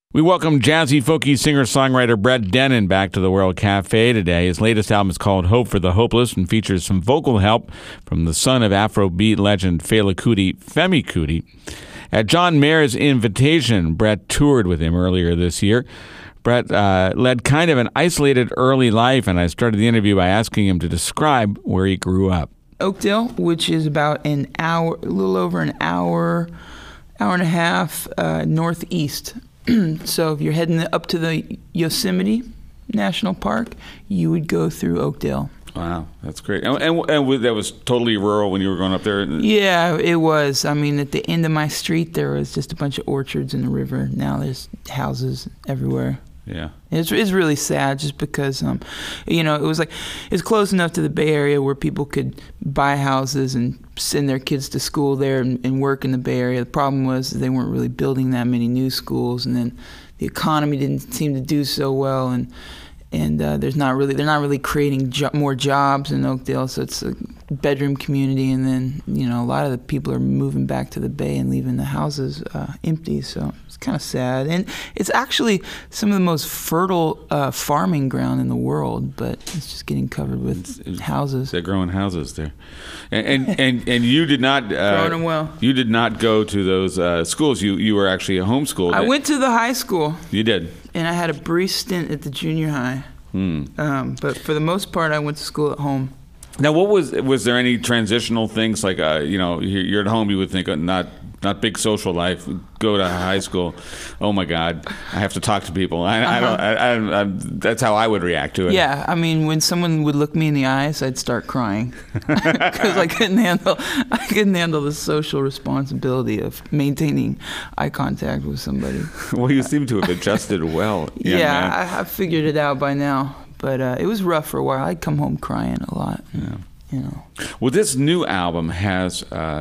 We welcome jazzy, folky singer-songwriter Brett Dennen back to the World Cafe today. His latest album is called Hope for the Hopeless and features some vocal help from the son of Afrobeat legend Fela Kuti, Femi Kuti. At John Mayer's invitation, Brett toured with him earlier this year. Brett led kind of an isolated early life, and I started the interview by asking him to describe where he grew up. Oakdale, which is about an hour, a little over an hour and a half northeast. So if you're heading up to the Yosemite National Park, you would go through Oakdale. Wow, that's great. And that was totally rural when you were going up there? Yeah, it was. I mean, at the end of my street, there was just a bunch of orchards in the river. Now there's houses everywhere. Yeah. It's really sad just because, it was like, it's close enough to the Bay Area where people could buy houses and send their kids to school there and work in the Bay Area. The problem was they weren't really building that many new schools, and then the economy didn't seem to do so well, and they're not really creating more jobs in Oakdale, so it's a bedroom community, and then a lot of the people are moving back to the Bay and leaving the houses empty, so it's kind of sad. And it's actually some of the most fertile farming ground in the world, but it's just getting covered with houses. They're growing houses there, and you did not growing them well. You did not go to those schools. You were actually a homeschooled. I went to the high school. You did. And I had a brief stint at the junior high. But for the most part, I went to school at home. Now, was there any transitional things like you're at home, you would think not big social life, go to high school, oh my God, I have to talk to people. I that's how I would react to it. Yeah, I mean, when someone would look me in the eyes, I'd start crying because I couldn't handle the social responsibility of maintaining eye contact with somebody. Well, you seem to have adjusted well. Yeah, I figured it out by now. But it was rough for a while. I'd come home crying a lot. Yeah. Well, this new album has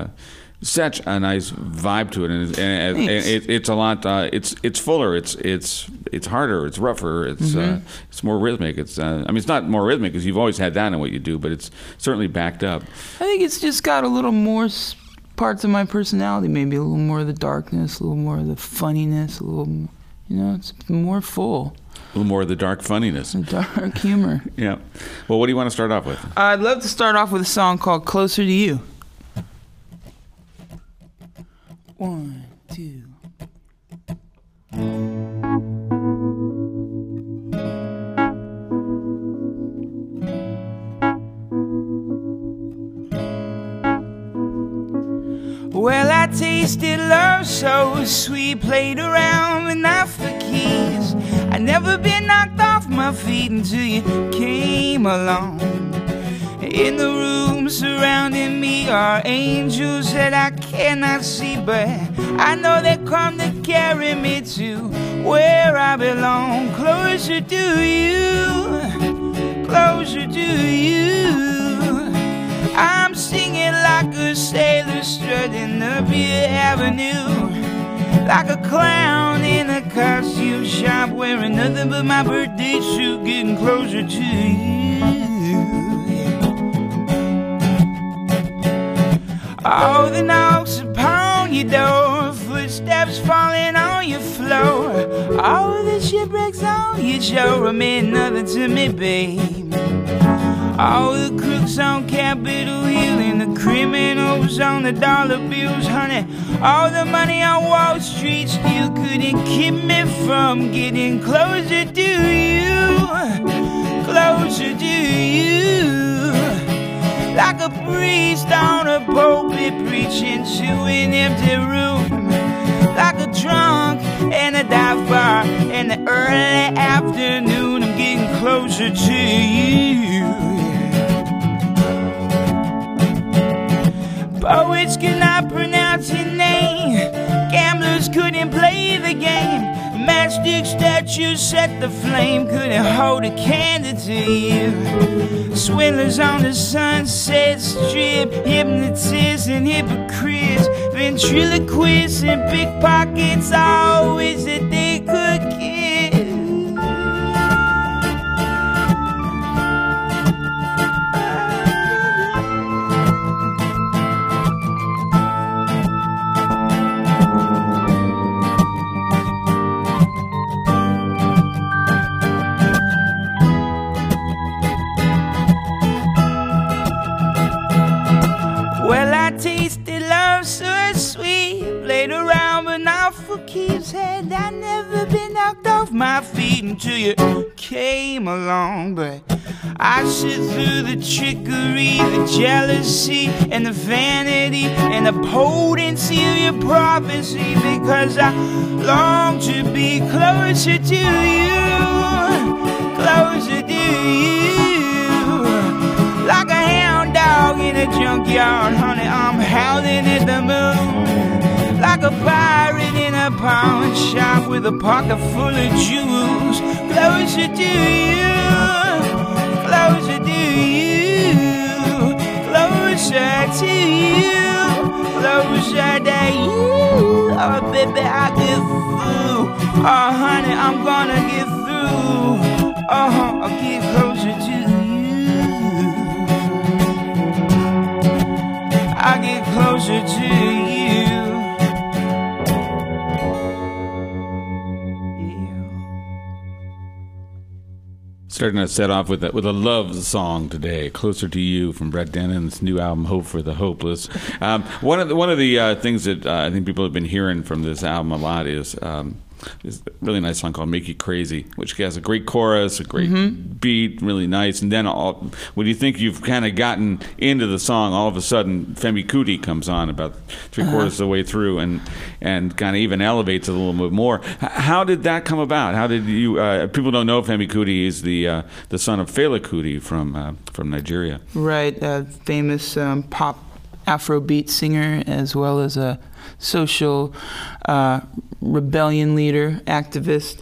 such a nice vibe to it, and it's a lot. It's fuller. It's harder. It's rougher. It's more rhythmic. It's not more rhythmic because you've always had that in what you do, but it's certainly backed up. I think it's just got a little more parts of my personality. Maybe a little more of the darkness, a little more of the funniness, a little. It's more full. A little more of the dark funniness. The dark humor. Yeah. Well, what do you want to start off with? I'd love to start off with a song called Closer to You. 1, 2. Well, I tasted love so sweet, played around with knife for keys. I never been knocked off my feet until you came along. In the room surrounding me are angels that I cannot see, but I know they come to carry me to where I belong. Closer to you, closer to you. I'm singing like a sailor strutting up your avenue, like a clown in a costume shop wearing nothing but my birthday suit, getting closer to you. All the knocks upon your door, footsteps falling on your floor, all the shipwrecks on your shore mean nothing to me, babe. All the crooks on Capitol Hill and the criminals on the dollar bills, honey. All the money on Wall Street still couldn't keep me from getting closer to you, closer to you. Like a priest on a pulpit preaching to an empty room, like a drunk in a dive bar in the early afternoon. I'm getting closer to you. Poets could not pronounce your name, gamblers couldn't play the game, matchstick statues set the flame, couldn't hold a candle to you. Swindlers on the Sunset Strip, hypnotists and hypocrites, ventriloquists and pickpockets, always that they could kiss. said I'd never been knocked off my feet until you came along. But I sit through the trickery, the jealousy, and the vanity, and the potency of your prophecy, because I long to be closer to you, closer to you. Like a hound dog in a junkyard, honey, I'm howling at the moon. Like a pirate in a pawn shop with a pocket full of jewels. Closer to you, closer to you, closer to you, closer to you. Oh, baby, I get through. Oh, honey, I'm gonna get through. Oh, I'll get closer to you. I get closer to you. Starting to set off with a love song today, "Closer to You" from Brett Denon's new album, "Hope for the Hopeless." One of the things that I think people have been hearing from this album a lot is a really nice song called "Make You Crazy," which has a great chorus, a great beat, really nice. And then when you think you've kind of gotten into the song, all of a sudden Femi Kuti comes on about three-quarters of the way through and kind of even elevates it a little bit more. How did that come about? How did you? People don't know Femi Kuti is the son of Fela Kuti from Nigeria. Right, famous pop Afrobeat singer, as well as a social rebellion leader, activist.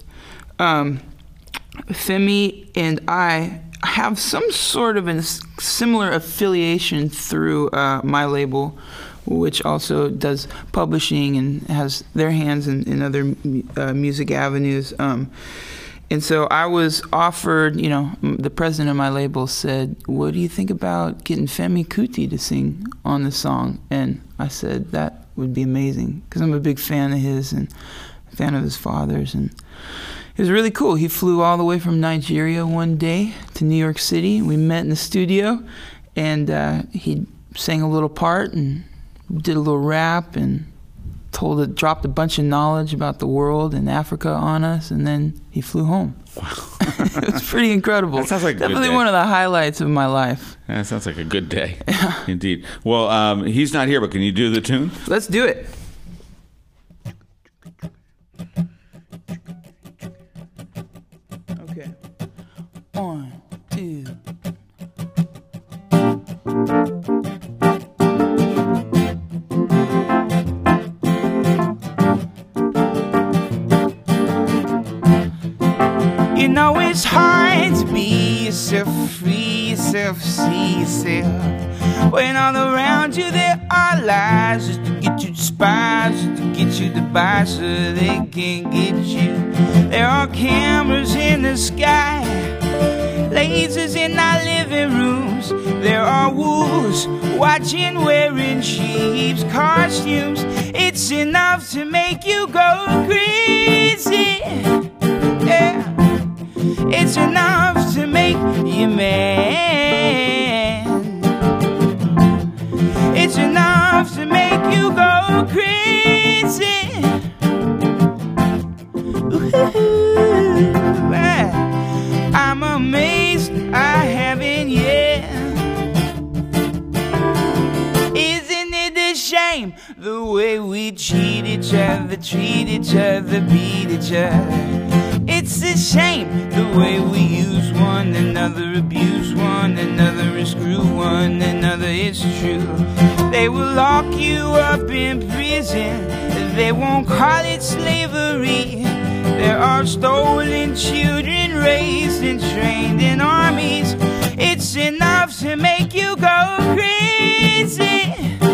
Femi and I have some sort of a similar affiliation through my label, which also does publishing and has their hands in other music avenues. And so I was offered, the president of my label said, "What do you think about getting Femi Kuti to sing on the song?" And I said, "That would be amazing," because I'm a big fan of his and a fan of his father's. And it was really cool. He flew all the way from Nigeria one day to New York City. We met in the studio, and he sang a little part and did a little rap and dropped a bunch of knowledge about the world and Africa on us, and then he flew home. Wow. It was pretty incredible. That sounds like definitely one of the highlights of my life. That sounds like a good day. Indeed. Well, he's not here, but can you do the tune? Let's do it. Okay. 1, 2. You know it's hard to be yourself, free yourself, see yourself, when all around you there are lies just to get you to spy, just to get you to buy so they can get you. There are cameras in the sky, lasers in our living rooms. There are wolves watching, wearing sheep's costumes. It's enough to make you go crazy. Yeah. It's enough to make you mad. It's enough to make you go crazy. Ooh, I'm amazed I haven't yet. Isn't it a shame the way we cheat each other, treat each other, beat each other? It's a shame the way we use one another, abuse one another, and screw one another. It's true. They will lock you up in prison. They won't call it slavery. There are stolen children raised and trained in armies. It's enough to make you go crazy.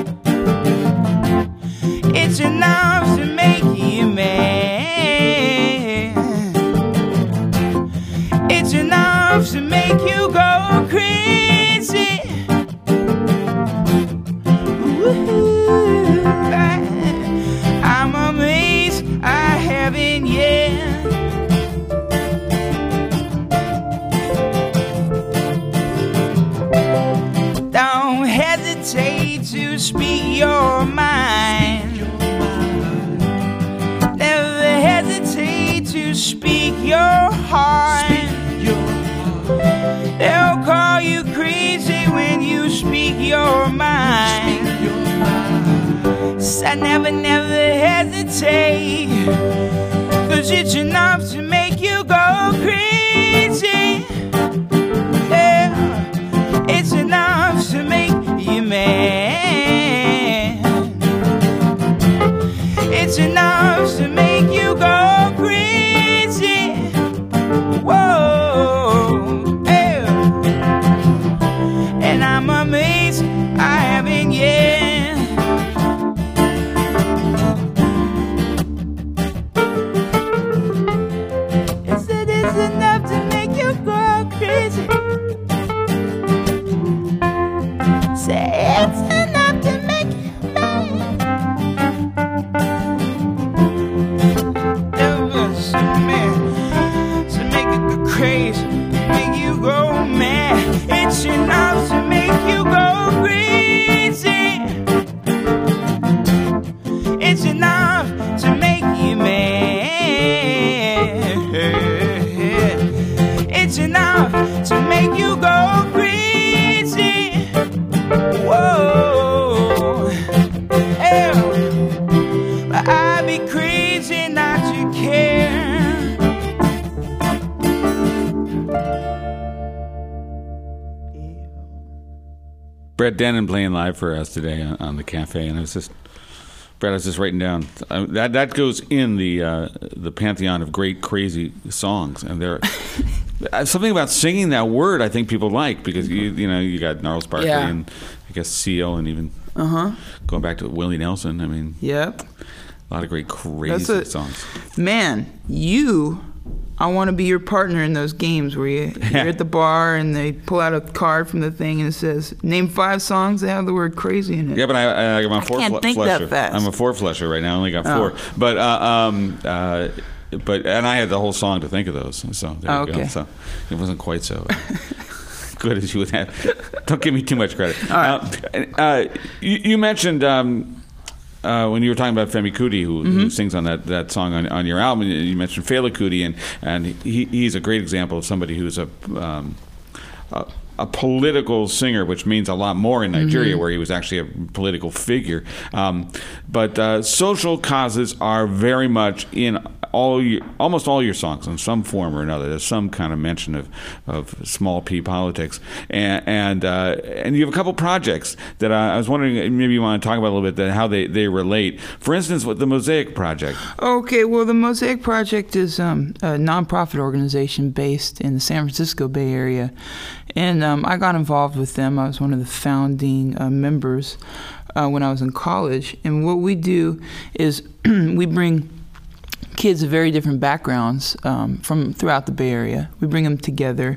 It's enough to make you mad. It's enough to make you go crazy. Ooh, I'm amazed I haven't yet. Don't hesitate to speak your mind. Never speak your heart. They'll call you crazy when you speak your mind. So I never hesitate, 'cause it's enough to make you go crazy. Yeah, it's enough to make you mad. It's enough to make you go crazy. Whoa, yeah. And I'm amazed I haven't yet. Yes, it is enough to make you go crazy. Say it's enough to make you mad. To make it go crazy, make you go mad. It's enough to make you go crazy. It's enough to make you mad. It's enough to make you go crazy. Whoa, yeah. But I'd be crazy not to care. Brett Dennen playing live for us today on the cafe, and Brett, I was just writing down that goes in the pantheon of great crazy songs, and there something about singing that word I think people like, because you got Gnarls Barkley and I guess Seal, and even going back to Willie Nelson. I mean, yep, a lot of great crazy songs. Man, I want to be your partner in those games where you're at the bar and they pull out a card from the thing and it says, name 5 songs that have the word crazy in it. Yeah, but I'm a four-flesher. That fast. I'm a 4-flesher right now. I only got 4. But and I had the whole song to think of those. So there you go. So it wasn't quite so good as you would have. Don't give me too much credit. All right. You mentioned when you were talking about Femi Kuti, who sings on that song on your album, you mentioned Fela Kuti, and he's a great example of somebody who's a political singer, which means a lot more in Nigeria, where he was actually a political figure. But social causes are very much in almost all your songs in some form or another. There's some kind of mention of small p politics, and you have a couple projects that I was wondering, maybe you want to talk about a little bit, how they relate. For instance, with the Mosaic Project. Okay, well, the Mosaic Project is a nonprofit organization based in the San Francisco Bay Area, and I got involved with them. I was one of the founding members when I was in college, and what we do is we bring kids of very different backgrounds from throughout the Bay Area. We bring them together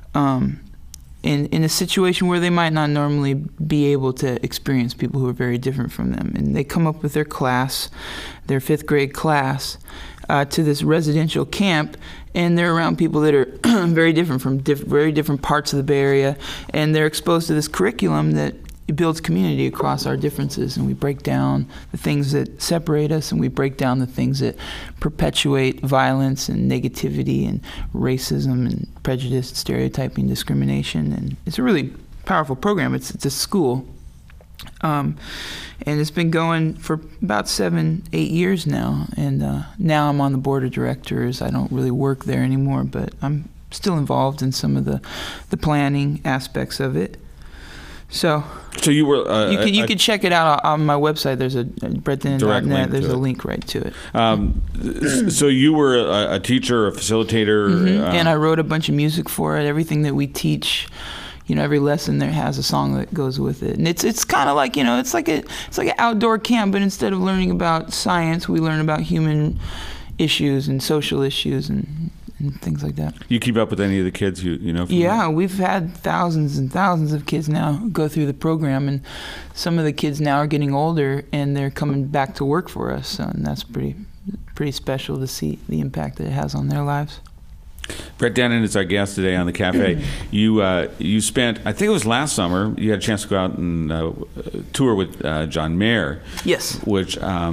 in a situation where they might not normally be able to experience people who are very different from them. And they come up with their class, their 5th grade class, to this residential camp, and they're around people that are very different from very different parts of the Bay Area, and they're exposed to this curriculum that it builds community across our differences, and we break down the things that separate us, and we break down the things that perpetuate violence and negativity and racism and prejudice, stereotyping, discrimination. And it's a really powerful program. It's a school, and it's been going for about 7-8 years now. And now I'm on the board of directors. I don't really work there anymore, but I'm still involved in some of the planning aspects of it. So you were you could check it out on my website. There's a brettdennen.net. There's a link right to it. So you were a teacher, a facilitator, and I wrote a bunch of music for it. Everything that we teach, every lesson there has a song that goes with it, and it's kind of like it's like an outdoor camp, but instead of learning about science, we learn about human issues and social issues and things like that. You keep up with any of the kids you know? Yeah, we've had thousands and thousands of kids now go through the program, and some of the kids now are getting older and they're coming back to work for us, and that's pretty special to see the impact that it has on their lives. Brett Dennen is our guest today on the cafe. You spent, I think it was last summer, you had a chance to go out and tour with John Mayer. Yes. Which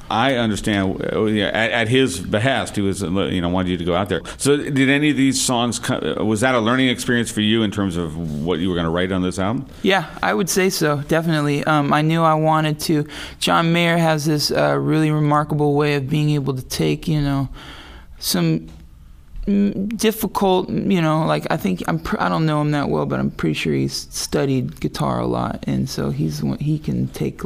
I understand. At his behest, he was, wanted you to go out there. So, did any of these songs? Was that a learning experience for you in terms of what you were going to write on this album? Yeah, I would say so. Definitely. I knew I wanted to. John Mayer has this really remarkable way of being able to take, some difficult, like I don't know him that well, but I'm pretty sure he's studied guitar a lot, and so he can take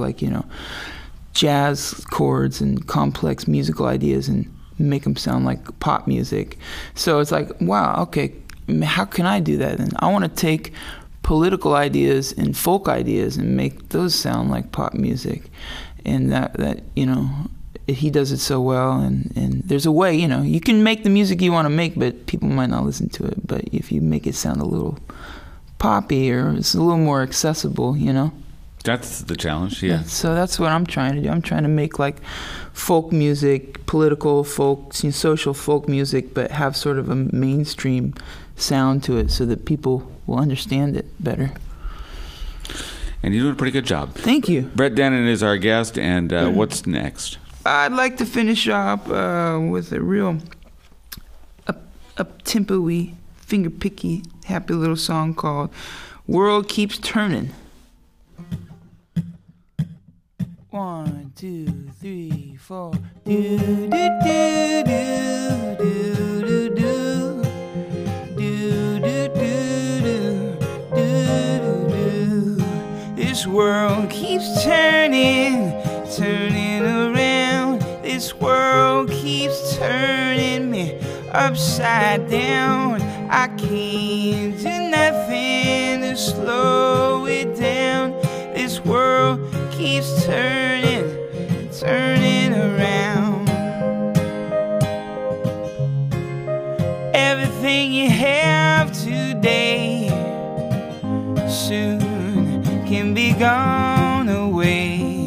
jazz chords and complex musical ideas and make them sound like pop music. So it's like, wow, okay, how can I do that then? I want to take political ideas and folk ideas and make those sound like pop music. And that he does it so well, and there's a way, you can make the music you want to make, but people might not listen to it. But if you make it sound a little poppy, or it's a little more accessible, That's the challenge, yeah. So that's what I'm trying to do. I'm trying to make folk music, political folk, social folk music, but have sort of a mainstream sound to it so that people will understand it better. And you're doing a pretty good job. Thank you. Brett Dennen is our guest, and what's next? I'd like to finish up with a real up-tempo-y, finger-picky, happy little song called World Keeps Turning. 1, 2, 3, 4. Do do do do do do do do do do do. This world keeps turning around. This world keeps turning me upside down. I can't do nothing to slow it down. This world keeps turning around. Everything you have today soon can be gone away.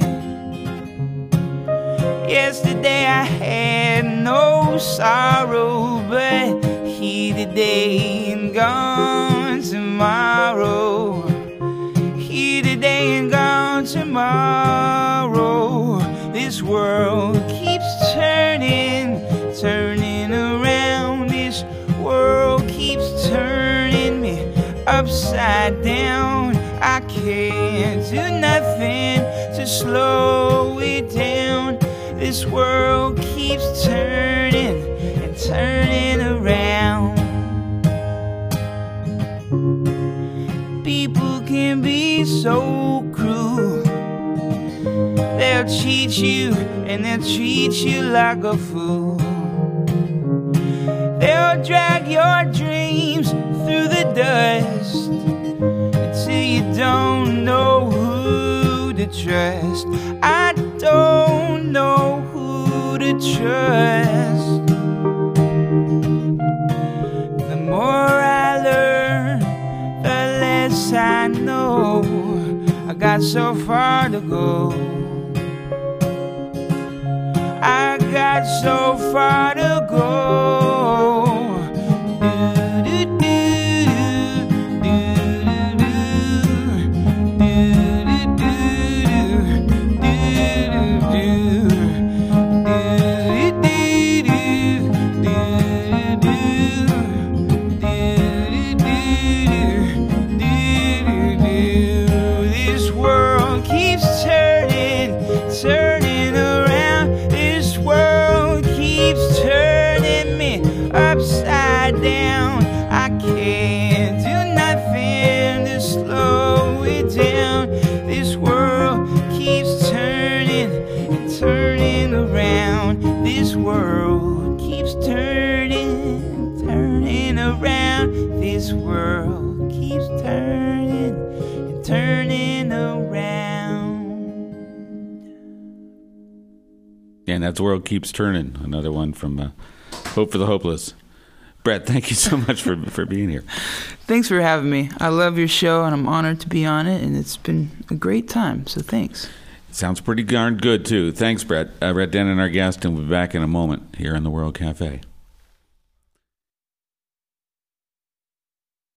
Yesterday I had no sorrow, but here today and gone tomorrow. Here today and gone tomorrow. This world keeps turning around. This world keeps turning me upside down. I can't do nothing to slow it down. This world keeps turning around. People can be so cruel. They'll cheat you and they'll treat you like a fool. They'll drag your dreams through the dust until you don't know who to trust. I don't know who to trust. The more I learn, the less I know. I got so far to go. I got so far to go. This world keeps turning around. This world keeps turning me upside down. I can't do nothing to slow it down. This world keeps turning around. This world keeps turning around. This world keeps turning around. And that's World Keeps Turning, another one from Hope for the Hopeless. Brett, thank you so much for being here. Thanks for having me. I love your show, and I'm honored to be on it, and it's been a great time, so thanks. Sounds pretty darn good, too. Thanks, Brett. Brett Dennen, our guest, and we'll be back in a moment here in the World Cafe.